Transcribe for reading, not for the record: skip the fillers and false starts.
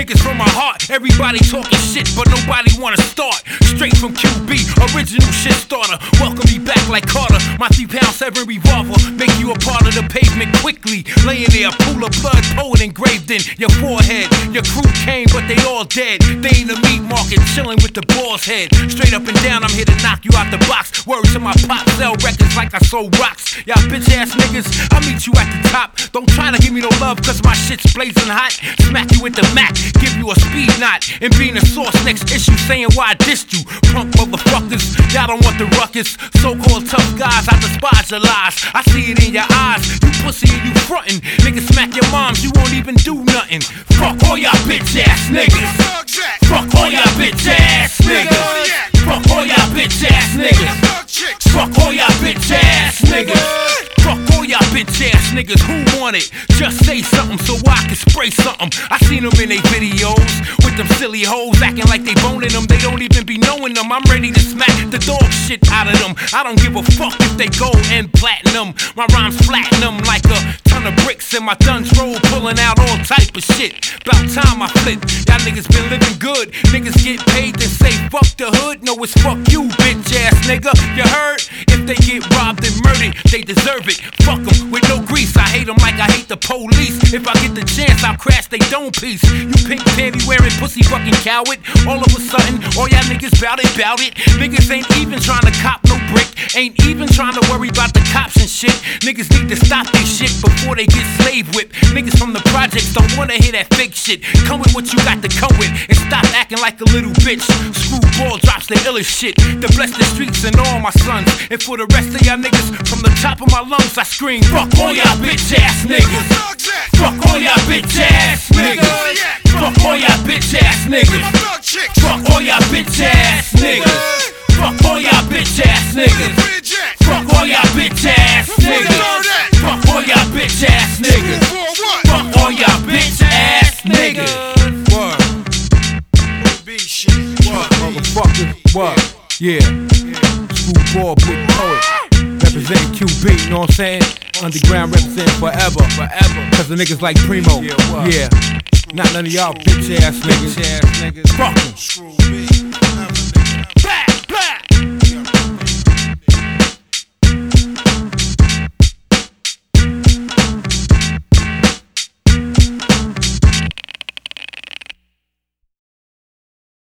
Niggas from my heart, everybody talking shit, but nobody wanna start. Straight from QB, original shit starter. Welcome me back like Carter. My 3-pound-7 revolver make you a part of the pavement quickly. Laying there, a pool of blood, poet engraved in your forehead. Your crew came, but they all dead. They in the meat market, chilling with the boss head. Straight up and down, I'm here to knock you out the box. Word to my pop, sell records like I sold rocks. Y'all bitch ass niggas, I'll meet you at the top. Don't try to give me no love, cause my shit's blazing hot. Smack you with the Mac, give you a speed knot. And being a source next issue, saying why I dissed you. Punk motherfuckers, y'all don't want the ruckus. So-called tough guys, I despise your lies. I see it in your eyes, you pussy and you frontin'. Niggas smack your moms, you won't even do nothing. Fuck all y'all bitch ass niggas. Fuck all y'all bitch ass niggas. Fuck all y'all bitch ass niggas. Fuck all y'all bitch ass niggas. Fuck all y'all bitch ass niggas, who want it? Just say something so I can spray something. I seen them in they videos with them silly hoes acting like they boning them. They don't even be knowing them. I'm ready to smack the dog shit out of them. I don't give a fuck if they gold and platinum. My rhymes flatten them like a ton of bricks in my Duns roll, pulling out all type of shit. About time I flip. Y'all niggas been living good. Niggas get paid to say fuck the hood. No, it's fuck you, bitch ass nigga. You heard? If they get robbed and murdered, they deserve it. Fuck them with no grease. I hate them like I hate the police. If I get the chance, I'll crash they dome piece. You pink panty wearing pussy fucking coward. All of a sudden, all y'all niggas bout it. Niggas ain't even trying to cop no brick. Ain't even trying to worry about the cops and shit. Niggas need to stop this shit before they get slave whipped. Niggas from the projects don't wanna hear that fake shit. Come with what you got to come with and stop acting like a little bitch. Screwball drops the illest shit to bless the streets and all my sons. And for the rest of y'all niggas, from the top of my lungs I scream, fuck all y'all bitch ass niggas. Fuck all y'all bitch ass niggas. Fuck all y'all bitch ass niggas. Fuck all y'all bitch ass niggas. Fuck all y'all bitch ass niggas. Fuck all y'all bitch ass niggas. Fuck all y'all bitch ass niggas. Fuck all y'all bitch ass niggas. What? Motherfucker, what? Yeah. Screwball, big poet. Representing QB, you know what I'm saying? Underground representing forever. Cause the niggas like Primo. Yeah. Not none of y'all bitch ass niggas. Fuck 'em.